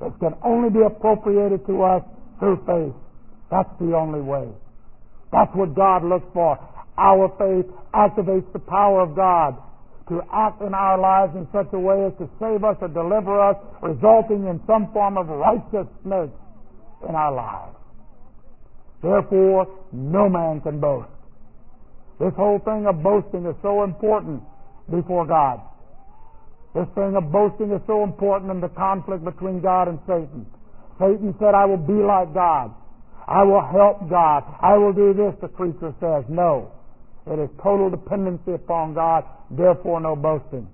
It can only be appropriated to us through faith. That's the only way. That's what God looks for. Our faith activates the power of God to act in our lives in such a way as to save us or deliver us, resulting in some form of righteousness in our lives. Therefore, no man can boast. This whole thing of boasting is so important before God. This thing of boasting is so important in the conflict between God and Satan. Satan said, I will be like God. I will help God. I will do this, the creature says. No. It is total dependency upon God, therefore no boasting.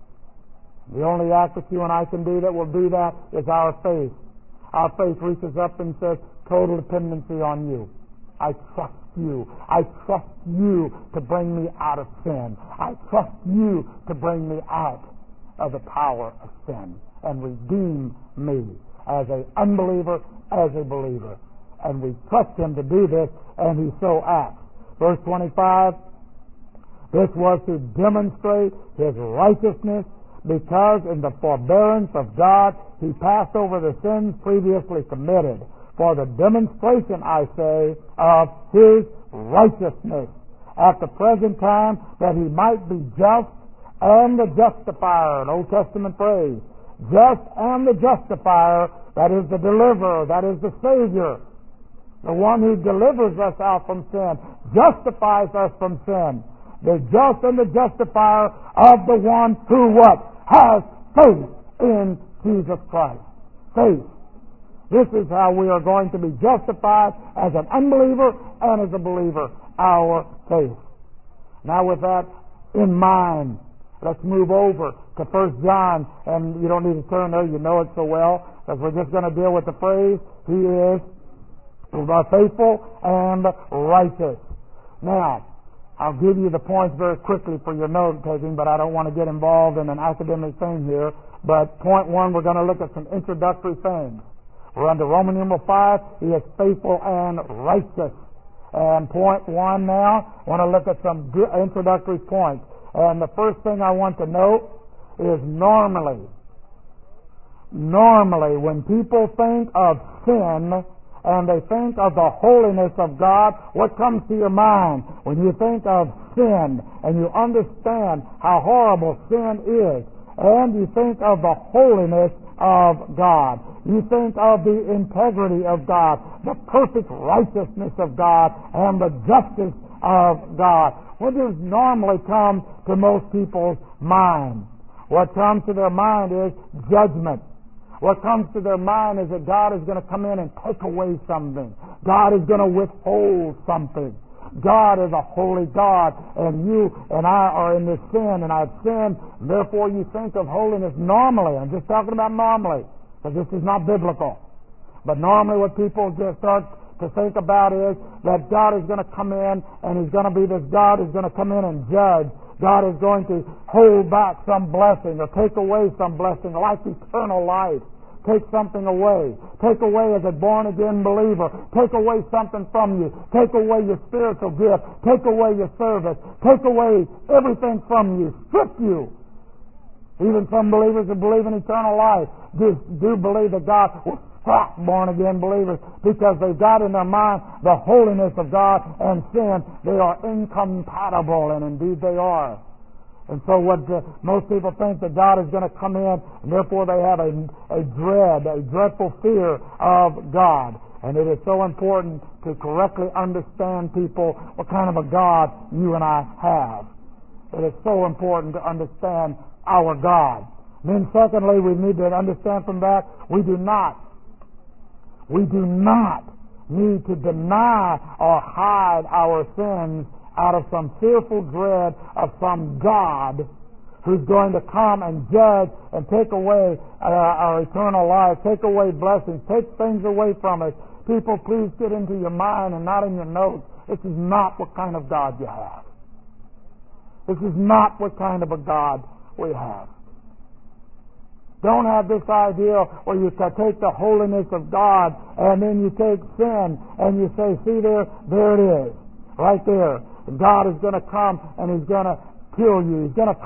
The only act that you and I can do that will do that is our faith. Our faith reaches up and says, total dependency on you. I trust you. I trust you to bring me out of sin. I trust you to bring me out of the power of sin and redeem me as an unbeliever, as a believer. And we trust Him to do this, and He so acts. Verse 25, this was to demonstrate His righteousness, because in the forbearance of God He passed over the sins previously committed, for the demonstration, I say, of His righteousness at the present time, that He might be just and the justifier, an Old Testament phrase, just and the justifier, that is the deliverer, that is the Savior, the one who delivers us out from sin, justifies us from sin, the just and the justifier of the one who what? Has faith in Jesus Christ. Faith. This is how we are going to be justified as an unbeliever and as a believer, our faith. Now with that in mind, let's move over to 1 John, and you don't need to turn there, you know it so well, because we're just going to deal with the phrase, He is faithful and righteous. Now, I'll give you the points very quickly for your note taking, but I don't want to get involved in an academic thing here. But point one, we're going to look at some introductory things. We're under Roman numeral 5. He is faithful and righteous. And point one now, I want to look at some good introductory points. And the first thing I want to note is normally when people think of sin and they think of the holiness of God, what comes to your mind when you think of sin and you understand how horrible sin is, and you think of the holiness of God? You think of the integrity of God, the perfect righteousness of God, and the justice of God. What does normally come to most people's mind? What comes to their mind is judgment. What comes to their mind is that God is going to come in and take away something. God is going to withhold something. God is a holy God, and you and I are in this sin, and I've sinned. Therefore, you think of holiness normally. I'm just talking about normally, because this is not biblical. But normally what people just start to think about is that God is going to come in, and He's going to be this God who's going to come in and judge. God is going to hold back some blessing or take away some blessing, like eternal life. Take something away. Take away as a born-again believer. Take away something from you. Take away your spiritual gift. Take away your service. Take away everything from you. Strip you. Even some believers who believe in eternal life do believe that God will strap born-again believers because they've got in their mind the holiness of God and sin. They are incompatible, and indeed they are. And so most people think that God is going to come in, and therefore they have a dreadful fear of God. And it is so important to correctly understand, people, what kind of a God you and I have. It is so important to understand our God. And then secondly, we need to understand from that, we do not need to deny or hide our sins out of some fearful dread of some God who's going to come and judge and take away our eternal life, take away blessings, take things away from us. People, please get into your mind and not in your notes. This is not what kind of God you have. This is not what kind of a God we have. Don't have this idea where you take the holiness of God and then you take sin and you say, see there it is, right there. God is going to come and He's going to kill you. He's going to